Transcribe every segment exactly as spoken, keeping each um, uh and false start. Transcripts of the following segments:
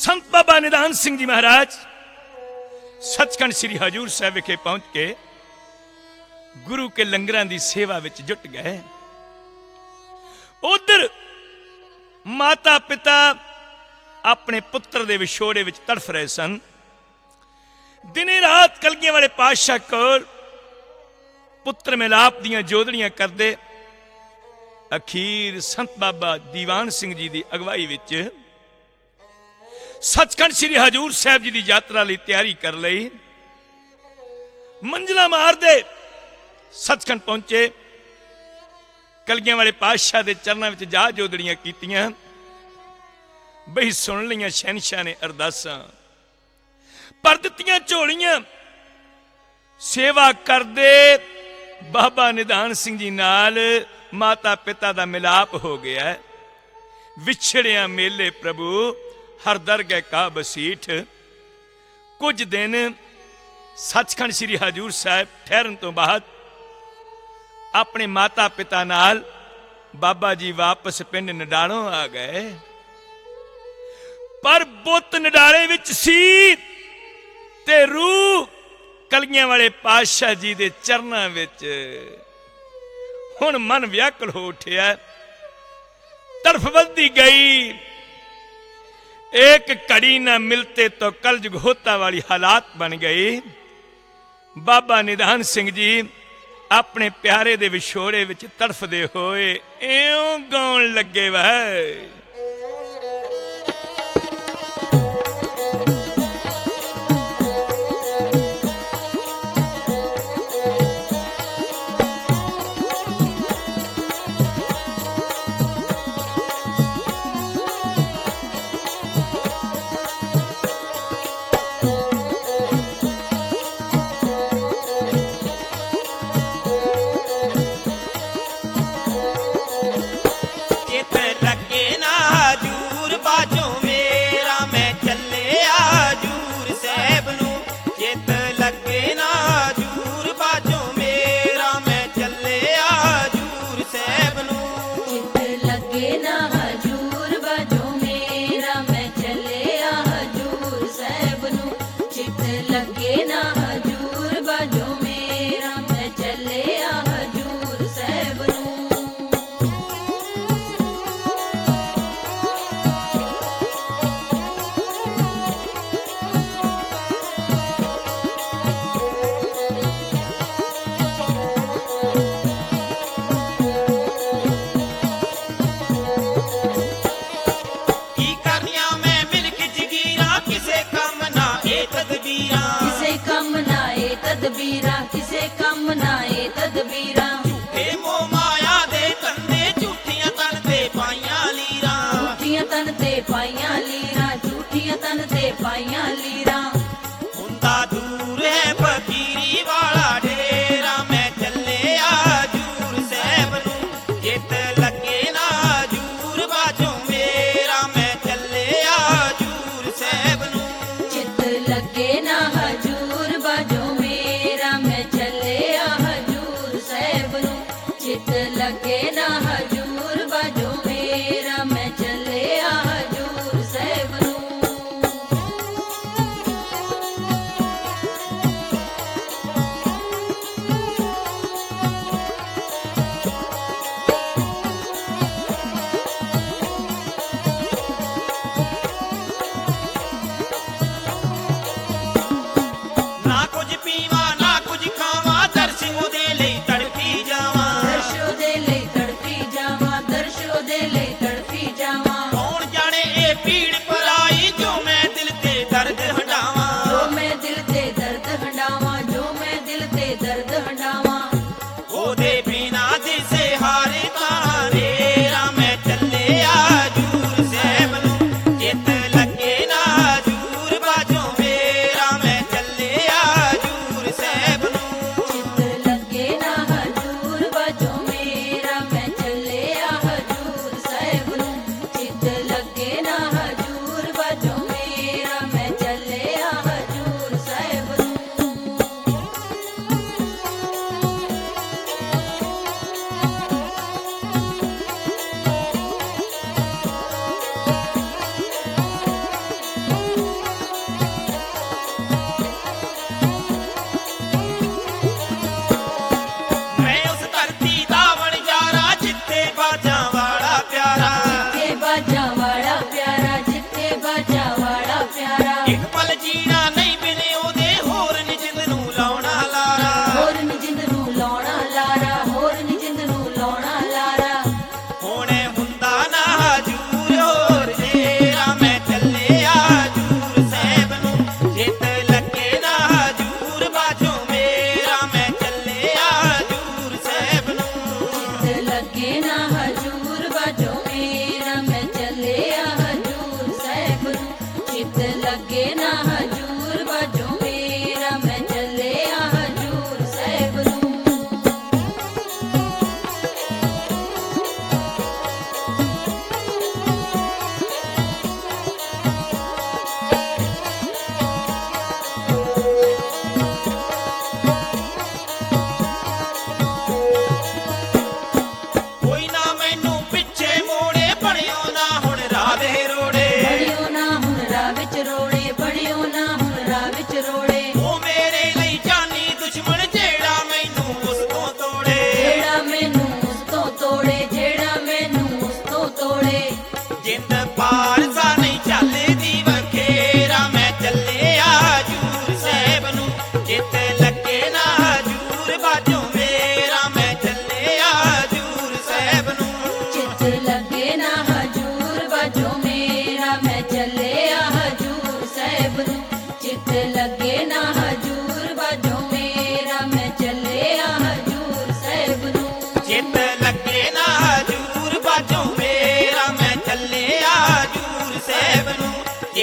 संत बाबा निधान सिंह जी महाराज सचखंड श्री हजूर साहब विखे पहुंच के गुरु के लंगरां दी सेवा विच जुट गए। उधर माता पिता अपने पुत्र दे विछोड़े विच तड़फ रहे सन। दिने रात कलगियां वाले पातशाह कोल पुत्र मिलाप दियां जोदड़ियां करदे अखीर संत बाबा दीवान सिंह जी की अगवाई विच सचखंड श्री हजूर साहब जी की यात्रा लई तैयारी कर लई। मंजिला मारदे सचखंड पहुंचे। कलगियां वाले पातशाह के चरणों में जा जोदड़ियां कीतियां। बही सुन लियां शहनशाह ने अरदासां, पर दित्तियां झोलियां। सेवा करदे बाबा निधान सिंह जी नाल माता पिता का मिलाप हो गया। विछड़िया मेले प्रभु हर दरगह का बसीठ। कुछ दिन सचखंड श्री हजूर साहब ठहरन तो बाद अपने माता पिता नाल बाबा जी वापस पिंड नडालों आ गए। पर बुत नडाले विच सी ते रूह कलगियां वाले पातशाह जी दे चरनां विच। हुण मन व्याकुल हो उठिया, तड़फ वधदी गई। एक घड़ी न मिलते तो कलजुग होता वाली हालात बन गई। बाबा निधान सिंह जी अपने प्यारे दे विछोड़े विच तड़फदे होए इउं गाउण लगे वै। चित लगे ना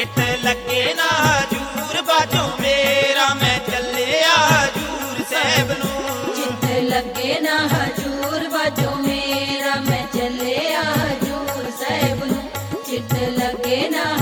ਚਿੱਤ ਲੱਗੇ ਨਾ ਹਜੂਰ ਬਾਝੋਂ ਮੇਰਾ ਮੈਂ ਚੱਲਿਆ ਹਜੂਰ ਸਾਹਿਬ ਨੂੰ ਚਿੱਤ ਲੱਗੇ ਨਾ ਹਜੂਰ ਬਾਝੋਂ ਮੇਰਾ ਮੈਂ ਚੱਲਿਆ ਹਜੂਰ ਸਾਹਿਬ ਨੂੰ ਚਿੱਤ ਲੱਗੇ ਨਾ